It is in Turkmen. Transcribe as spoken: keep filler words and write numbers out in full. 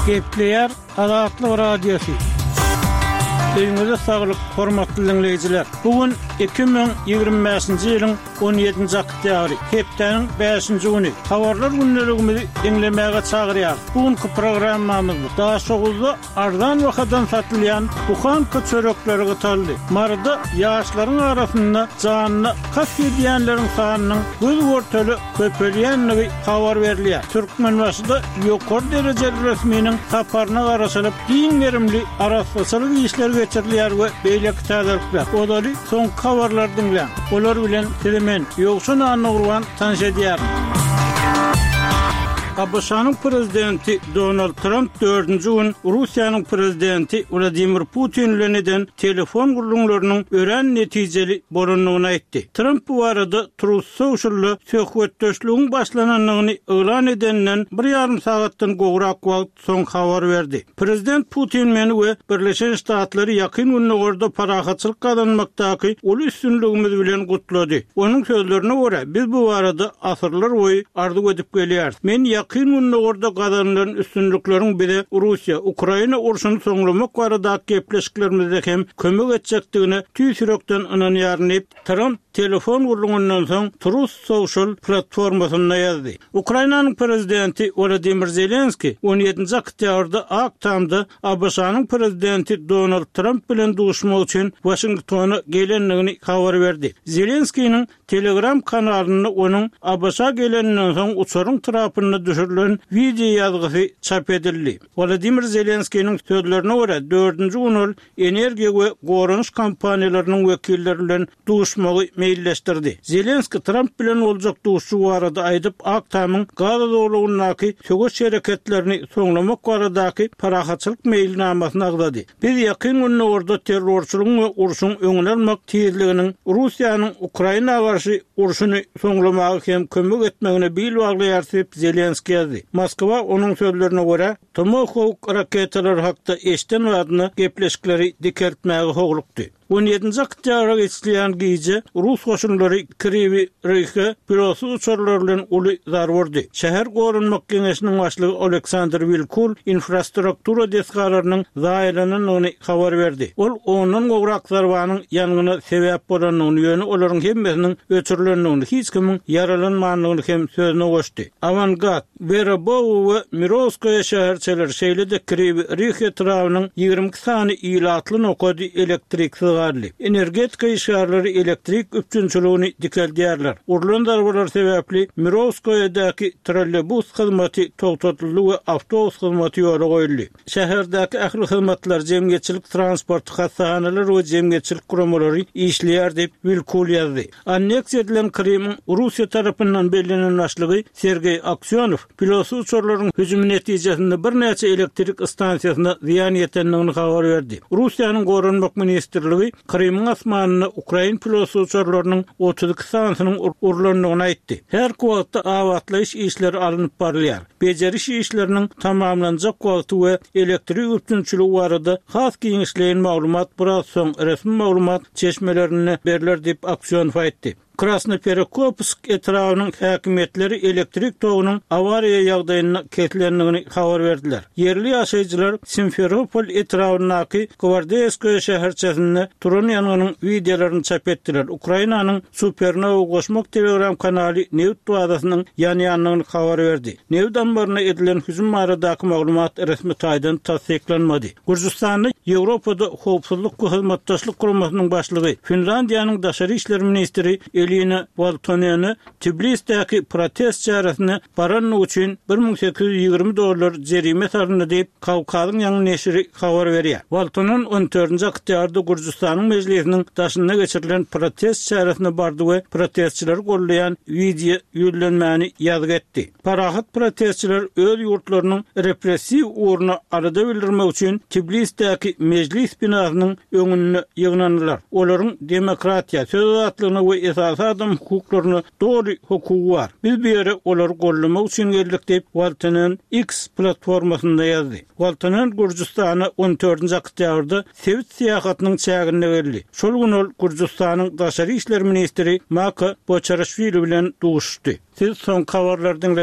Gepleyer Azatlyk Radiosu. Öňüňizde saglyk, hormatly dinleýijiler. Bugün iki bin ýygrimi beşinji ýylyň on ýedinji oktýabry, hepdeniň beşinji güni. Habarlar günlerimizi dinlemäge çagyrýar. Bugünkü programmamyz daha şoguzda ardan wagtdan satylýan buhan köçörekleri gytaldy. Marada ýaşlaryň arasynda janyny kas edýänleriň sanynyň göz görteli köpelýänligi habar berilýär. Türkmenbaşyda ýokary derejeli resminiň taparyna garaşylyp giň verimli araşdyrmaçylyk işler geçirilýär we beýleki täzelikler. Odaly soň habarlar dinleýän. Olar bilen telemen ýoksun anagurwan tanşedýär. Abşanyň prezidenti Donald Trump dördünji gün Russiýanyň prezidenti Vladimir Putin bilen telefon gurulmalarının ören netijeli bolanlygyny aýtdy. Trump bu arada Truth Social'ly söhbetdeşligiň başlananyny elan edenden bir ýarym sagatdan gowrak wagt soň habar berdi. Prezident Putin meni we Birleşen Ştatlary ýakyn günlerde parahatçylyk kazanmakdaky ulu üstünligimiz bilen gutlady. Onuň sözlerine görä, biz bu arada asyrlar boýy ardy edip gelýär. Men ýakyn günlerde kazanılan üstünlüklerin biri Rusya, Ukrayna urşuny soňlamak barada gepleşiklerimizde hem kömek etjekdigine tüýsürekden inanýaryn Trump telefon gurulmagynyň soň Truth Social platformasyna ýazdy. Ukraynanyň prezidenti Volodymyr Zelenski on ýedinji oktýabrda Aktamda Abşanyň prezidenti Donald Trump bilen duşmak üçin Washingtona gelenligini habar berdi. Zelenskiň Telegram kanalyny onuň Abşa geleninden soň uçaryň tarapyna düşürilen video ýazgysy çap edildi. Volodymyr Zelenskiň sözlerine görä dördünji gün energiýa we gorunç kampaniýalarynyň wekilleri bilen duşmagy meýilleşdirdi. Zelenski Trump bilen boljak duşu barada aýdyp Aktamyň gaz dowlugynyňky söwüş şereketlerini soňlamak baradaky parahatçylyk meýilnamasyny agdady. Biz ýakyn günlerde terrorçylygyň we urşuň öňüne almak tezliginiň Russiýanyň Ukraina garşy urşuny soňlamagy hem kömek etmegine bil baglaýar Zelenski ýazdy. Moskwa onuň sözlerine görä Tomahawk raketalar hakda eşden wadyny gepleşikleri dikeltmäge hoglukdy. on ýedinji oktýabra geçirilýän gece Rus goşunlary Kryvyi Rih pilosy uçurlar bilen uly zar berdi. Şäher gorunmak geňeşiniň başlygy Oleksandr Vilkul infrastruktura deskalarynyň zaýalanyny habar berdi. Ol onuň gowrak zarwanyň ýanyna sebäp bolanyny ýöne olaryň hemmesiniň öçürilendigini hiç kimin yaralanmagyny hem sözüne goşdy. Avangard, Verabov we Mirovskoye şäherçileri şeýlede Kryvyi Rih etrawynyň ýygrimi sany ýylatly nokady elektrik energetika işgärleri elektrik üpçünçülüğünü dikeldiýärler. Urulan darbalar sebäpli Mirovskoýadaky trolleybus hyzmaty togtatyldy we awtobus hyzmaty ýola goýuldy. Şäherdäki ähli hyzmatlar, jemgyýetçilik, transport, hasanalar we jemgyýetçilik guramalary işleýär diýip Vilkul ýazdy. Anneksiýa edilen Krymyň Russiýa tarapyndan bellenýän başlygy Sergey Aksionow pilosy uçurlaryň hüjümi netijesinde bir näçe elektrik stansiýasyna ziýan ýetendigini habar berdi. Russiýanyň gorunmak ministrligi Krymyň asmanyna Ukraina pilosy uçurlarynyň otuz iki sansynyň urulandygyny aýtdy. Her wagtda awatlaýyş işleri alınıp barylýar. Beceriş işleriniň tamamlanjak wagty we elektrik üpçünçüligi barada has giňişleýän maglumat biraz soň resmi maglumat çeşmelerini berler diýip Aksionow aýtdy. Krasnoperekopsk etrawynyň häkimetleri elektrik togunyň awariýa ýagdaýyna ketlendigini habar berdiler. Yerli ýaşaýjylar Simferopol etrawyndaky Gvardeskoye şäherçesinde turan ýanynyň videolaryny çap etdiler. Ukrainanyň Supernova goşmak Telegram kanaly Newt wadasynyň ýany-ýanyny habar berdi. Newt ambaryna edilen hüjüm baradaky maglumat resmi taýdan tasdiklanmady. Gürjistanyň Ýewropada howpsuzlyk we hyzmatdaşlyk guramasynyň başlygy Finlandiýanyň daşary işler ministri Elina Valtoneni Tbilisdäki protest çäresine baran üçin bir ming sekiz ýüz ýygrimi dollar jerime saryndy diýip Kawkazyň ýaňy neşri habar berýär. Valtonen on dördünji oktýabrda Gürjistanyň mejlisiniň daşyna geçirilen protest çäresine bardy we protestçiler gollaýan video ýönelenmäni ýazgy etdi. Parahat protestçiler öz ýurtlarynyň repressiw uğruna arada bildirmek üçin Tbilisdäki mejlis binasynyň öňüne ýygnandylar. Olaryň demokratiýa, söz azatlygyny we esas adam hukuklaryny dogry hukuky bar. Biz bu ýere olary gollamak üçin geldik diýip Waltonen X platformasynda ýazdy. Waltonen Gürjistana on dördünji oktýabrda Sewit syýahatynyň çägine berdi. Şol gün ol Gürjistanyň daşary işler ministri Maka Boçarashvili bilen duşdy. Siz son habarlardan